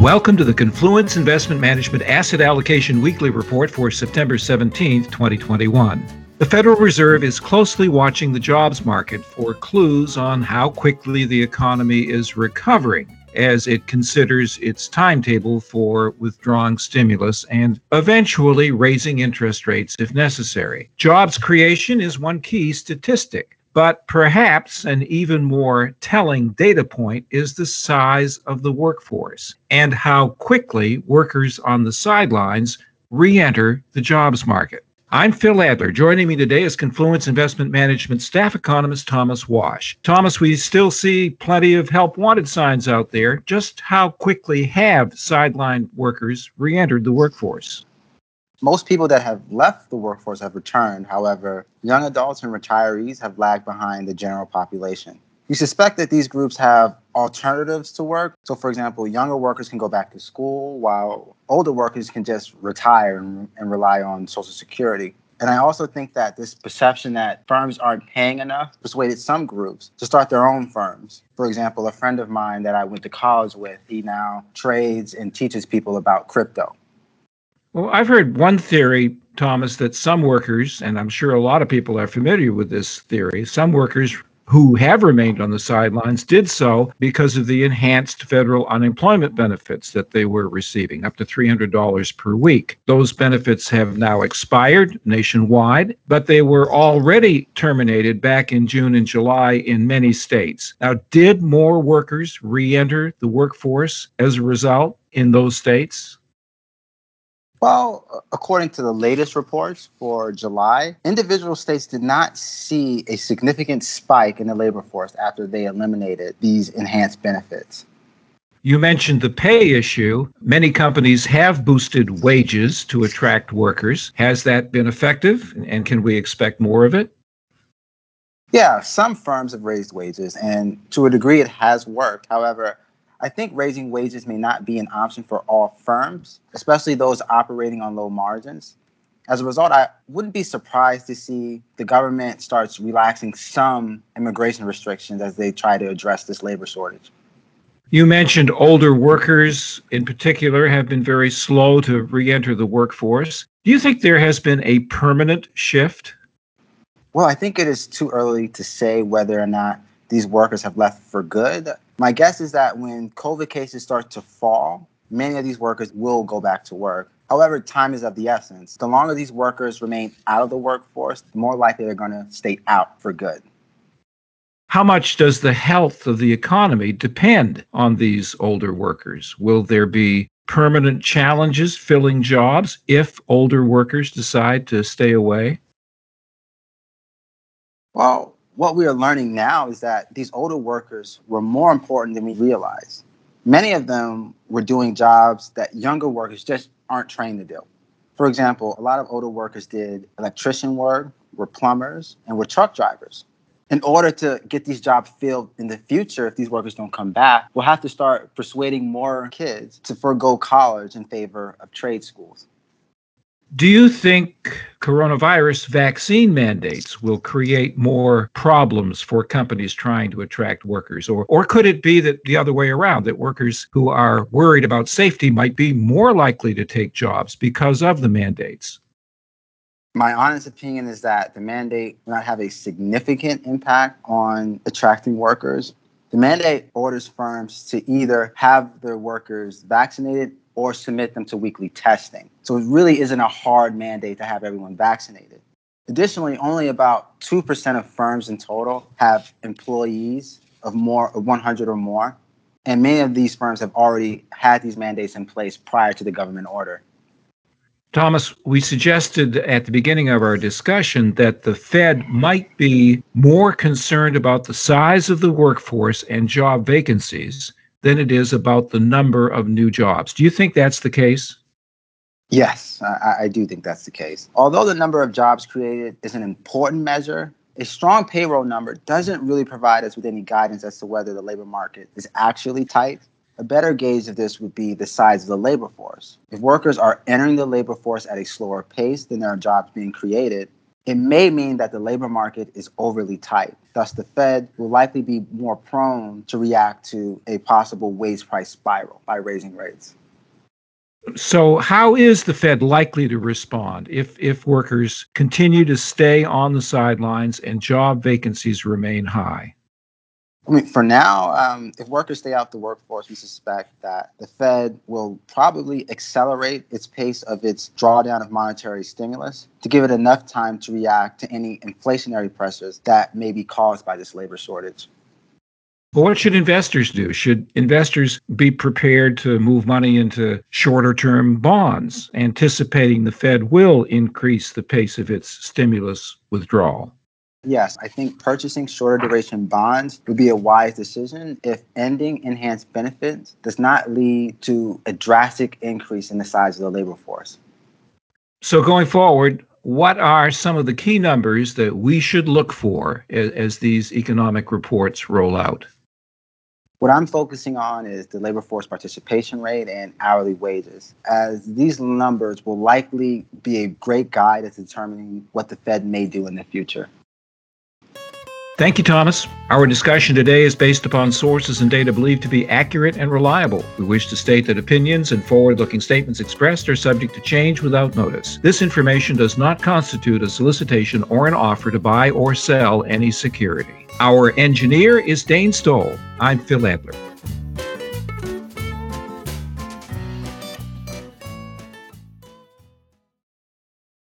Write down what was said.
Welcome to the Confluence Investment Management Asset Allocation Weekly Report for September 17, 2021. The Federal Reserve is closely watching the jobs market for clues on how quickly the economy is recovering as it considers its timetable for withdrawing stimulus and eventually raising interest rates if necessary. Jobs creation is one key statistic. But perhaps an even more telling data point is the size of the workforce and how quickly workers on the sidelines re-enter the jobs market. I'm Phil Adler. Joining me today is Confluence Investment Management staff economist Thomas Wash. Thomas, we still see plenty of help wanted signs out there. Just how quickly have sideline workers re-entered the workforce? Most people that have left the workforce have returned. However, young adults and retirees have lagged behind the general population. We suspect that these groups have alternatives to work. So, for example, younger workers can go back to school, while older workers can just retire and rely on Social Security. And I also think that this perception that firms aren't paying enough persuaded some groups to start their own firms. For example, a friend of mine that I went to college with, he now trades and teaches people about crypto. Well, I've heard one theory, Thomas, that some workers, and I'm sure a lot of people are familiar with this theory, some workers who have remained on the sidelines did so because of the enhanced federal unemployment benefits that they were receiving, up to $300 per week. Those benefits have now expired nationwide, but they were already terminated back in June and July in many states. Now, did more workers re-enter the workforce as a result in those states? Well, according to the latest reports for July, individual states did not see a significant spike in the labor force after they eliminated these enhanced benefits. You mentioned the pay issue. Many companies have boosted wages to attract workers. Has that been effective, and can we expect more of it? Yeah, some firms have raised wages, and to a degree it has worked. However, I think raising wages may not be an option for all firms, especially those operating on low margins. As a result, I wouldn't be surprised to see the government starts relaxing some immigration restrictions as they try to address this labor shortage. You mentioned older workers in particular have been very slow to re-enter the workforce. Do you think there has been a permanent shift? Well, I think it is too early to say whether or not these workers have left for good. My guess is that when COVID cases start to fall, many of these workers will go back to work. However, time is of the essence. The longer these workers remain out of the workforce, the more likely they're going to stay out for good. How much does the health of the economy depend on these older workers? Will there be permanent challenges filling jobs if older workers decide to stay away? Well, what we are learning now is that these older workers were more important than we realized. Many of them were doing jobs that younger workers just aren't trained to do. For example, a lot of older workers did electrician work, were plumbers, and were truck drivers. In order to get these jobs filled in the future, if these workers don't come back, we'll have to start persuading more kids to forego college in favor of trade schools. Do you think coronavirus vaccine mandates will create more problems for companies trying to attract workers? Or could it be that the other way around, that workers who are worried about safety might be more likely to take jobs because of the mandates? My honest opinion is that the mandate will not have a significant impact on attracting workers. The mandate orders firms to either have their workers vaccinated or submit them to weekly testing. So it really isn't a hard mandate to have everyone vaccinated. Additionally, only about 2% of firms in total have employees of 100 or more. And many of these firms have already had these mandates in place prior to the government order. Thomas, we suggested at the beginning of our discussion that the Fed might be more concerned about the size of the workforce and job vacancies than it is about the number of new jobs. Do you think that's the case? Yes, I do think that's the case. Although the number of jobs created is an important measure, a strong payroll number doesn't really provide us with any guidance as to whether the labor market is actually tight. A better gauge of this would be the size of the labor force. If workers are entering the labor force at a slower pace than there are jobs being created, It may mean that the labor market is overly tight. Thus, the Fed will likely be more prone to react to a possible wage price spiral by raising rates. So, how is the Fed likely to respond if workers continue to stay on the sidelines and job vacancies remain high? I mean, for now, if workers stay out the workforce, we suspect that the Fed will probably accelerate its pace of its drawdown of monetary stimulus to give it enough time to react to any inflationary pressures that may be caused by this labor shortage. Well, what should investors do? Should investors be prepared to move money into shorter term bonds, anticipating the Fed will increase the pace of its stimulus withdrawal? Yes, I think purchasing shorter duration bonds would be a wise decision if ending enhanced benefits does not lead to a drastic increase in the size of the labor force. So, going forward, what are some of the key numbers that we should look for as these economic reports roll out? What I'm focusing on is the labor force participation rate and hourly wages, as these numbers will likely be a great guide at determining what the Fed may do in the future. Thank you, Thomas. Our discussion today is based upon sources and data believed to be accurate and reliable. We wish to state that opinions and forward-looking statements expressed are subject to change without notice. This information does not constitute a solicitation or an offer to buy or sell any security. Our engineer is Dane Stoll. I'm Phil Adler.